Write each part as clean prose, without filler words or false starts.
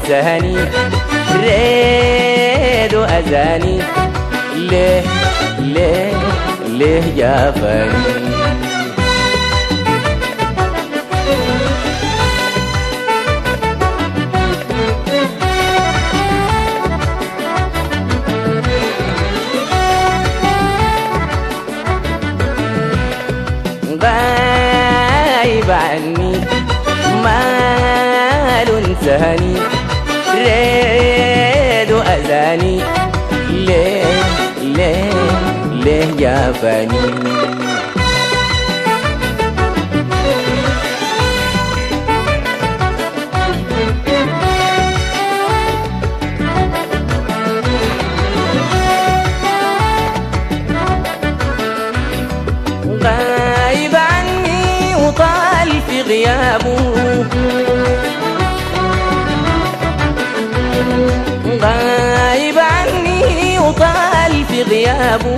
انساني ريد وأذاني ليه ليه ليه جافاني غايب عني مال انساني ريد وأذاني ليه ليه ليه جافاني غايب عني وطال في غيابه غايب عني وطال في غيابه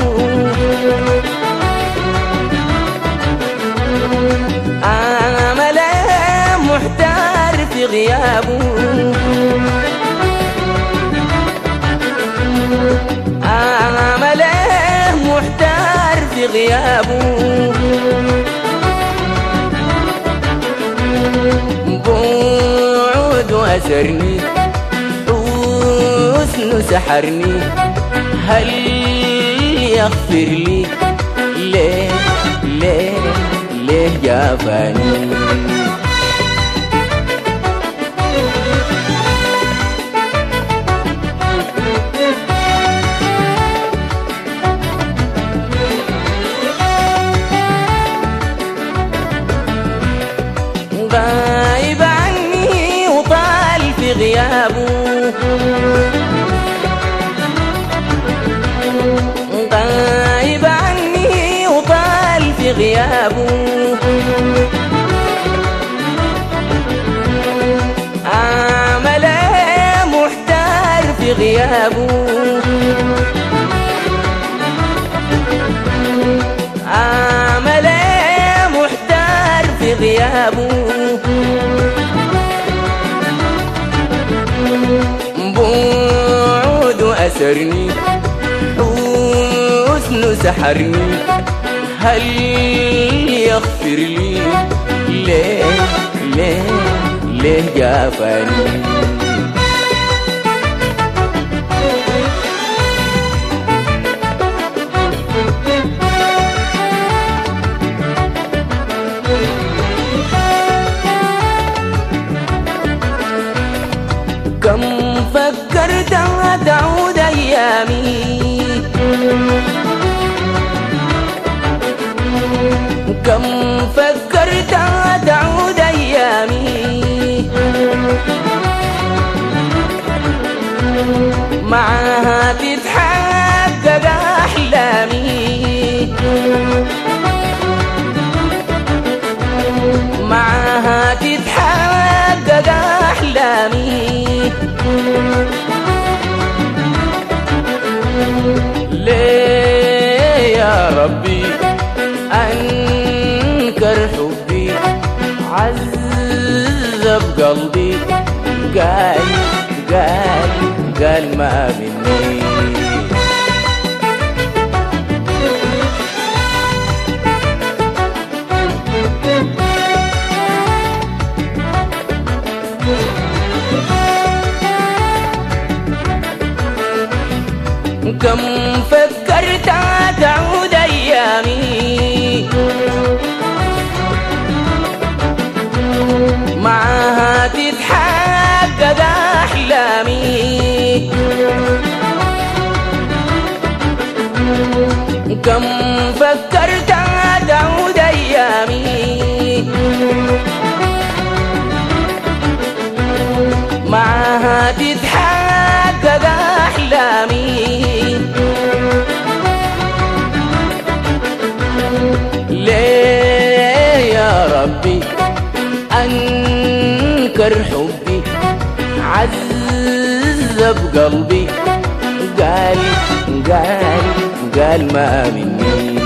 آمله محتار في غيابه آمله محتار في غيابه بعد أسرني حسن سحرني هل يغفر لي ليه ليه ليه جافاني غايب عني وطال في غيابه غايب عني وطال في غيابه آمله محتار في غيابه آمله محتار في غيابه بعد أسرني حسن سحرني هل يغفر لي ليه ليه ليه جافاني كم فكرت تعود أيامي كم فكرت تعود أيامي معها تتحقق أحلامي معها تتحقق أحلامي ليه يا ربي أنكر حبي عذب قلبي قال ما مني كم فكرت تعود أيامي معها تتحقق أحلامي كم فكرت تعود أيامي معها تتحقق أحلامي ليه يا ربي أنكر حبي عذب قلبي قال ما مني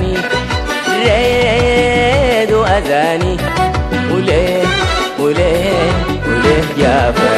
أذاني ريد وأذاني وليه وليه وليه جافاني